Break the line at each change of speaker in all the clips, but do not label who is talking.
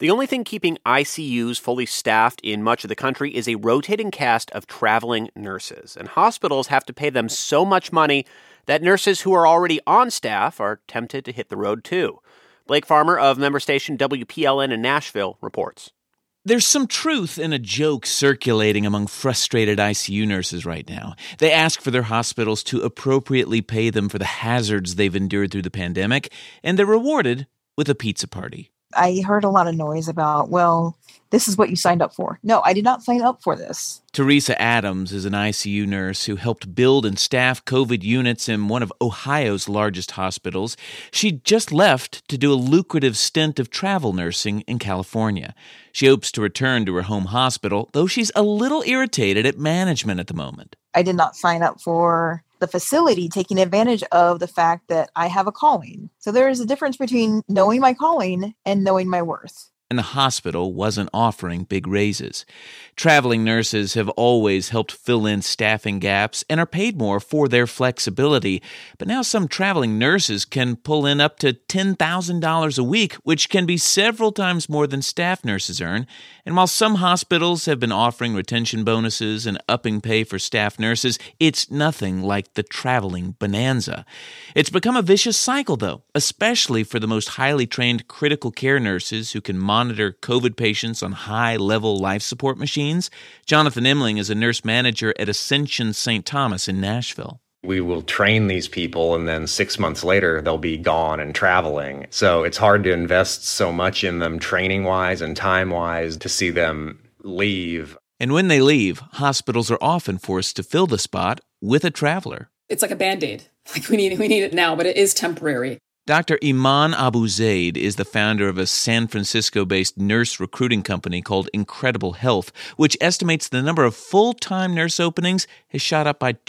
The only thing keeping ICUs fully staffed in much of the country is a rotating cast of traveling nurses, and hospitals have to pay them so much money that nurses who are already on staff are tempted to hit the road too. Blake Farmer of member station WPLN in Nashville reports.
There's some truth in a joke circulating among frustrated ICU nurses right now. They ask for their hospitals to appropriately pay them for the hazards they've endured through the pandemic, and they're rewarded with a pizza party.
I heard a lot of noise about, well, this is what you signed up for. No, I did not sign up for this.
Teresa Adams is an ICU nurse who helped build and staff COVID units in one of Ohio's largest hospitals. She just left to do a lucrative stint of travel nursing in California. She hopes to return to her home hospital, though she's a little irritated at management at the moment.
I did not sign up for the facility taking advantage of the fact that I have a calling. So there is a difference between knowing my calling and knowing my worth.
And the hospital wasn't offering big raises. Traveling nurses have always helped fill in staffing gaps and are paid more for their flexibility. But now some traveling nurses can pull in up to $10,000 a week, which can be several times more than staff nurses earn. And while some hospitals have been offering retention bonuses and upping pay for staff nurses, it's nothing like the traveling bonanza. It's become a vicious cycle, though, especially for the most highly trained critical care nurses who can monitor COVID patients on high-level life support machines. Jonathan Emling is a nurse manager at Ascension St. Thomas in Nashville.
We will train these people, and then 6 months later, they'll be gone and traveling. So it's hard to invest so much in them training-wise and time-wise to see them leave.
And when they leave, hospitals are often forced to fill the spot with a traveler.
It's like a Band-Aid. Like we need it now, but it is temporary.
Dr. Iman Abu Zaid is the founder of a San Francisco-based nurse recruiting company called Incredible Health, which estimates the number of full-time nurse openings has shot up by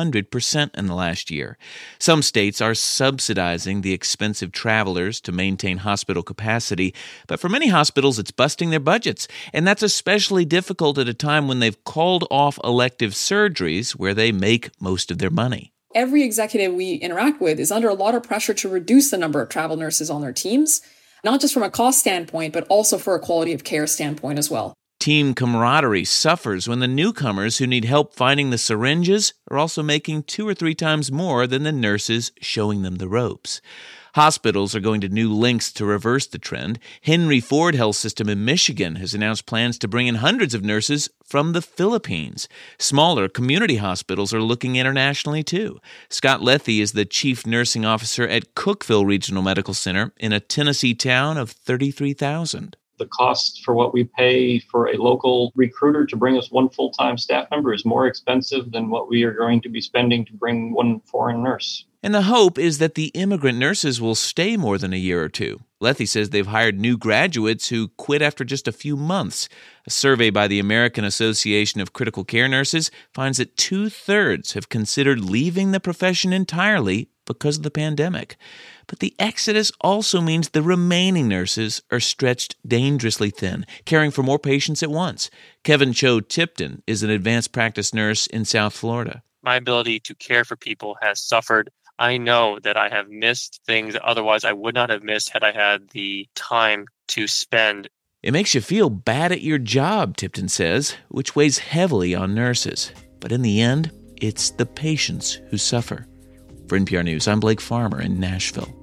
200% in the last year. Some states are subsidizing the expensive travelers to maintain hospital capacity, but for many hospitals it's busting their budgets, and that's especially difficult at a time when they've called off elective surgeries where they make most of their money.
Every executive we interact with is under a lot of pressure to reduce the number of travel nurses on their teams, not just from a cost standpoint, but also for a quality of care standpoint as well.
Team camaraderie suffers when the newcomers who need help finding the syringes are also making 2 or 3 times more than the nurses showing them the ropes. Hospitals are going to new lengths to reverse the trend. Henry Ford Health System in Michigan has announced plans to bring in hundreds of nurses from the Philippines. Smaller community hospitals are looking internationally too. Scott Lethy is the chief nursing officer at Cookeville Regional Medical Center in a Tennessee town of 33,000.
The cost for what we pay for a local recruiter to bring us one full-time staff member is more expensive than what we are going to be spending to bring one foreign nurse.
And the hope is that the immigrant nurses will stay more than a year or two. Lethy says they've hired new graduates who quit after just a few months. A survey by the American Association of Critical Care Nurses finds that 2/3 have considered leaving the profession entirely because of the pandemic. But the exodus also means the remaining nurses are stretched dangerously thin, caring for more patients at once. Kevin Cho Tipton is an advanced practice nurse in South Florida.
My ability to care for people has suffered. I know that I have missed things that otherwise I would not have missed had I had the time to spend.
It makes you feel bad at your job, Tipton says, which weighs heavily on nurses. But in the end, it's the patients who suffer. For NPR News, I'm Blake Farmer in Nashville.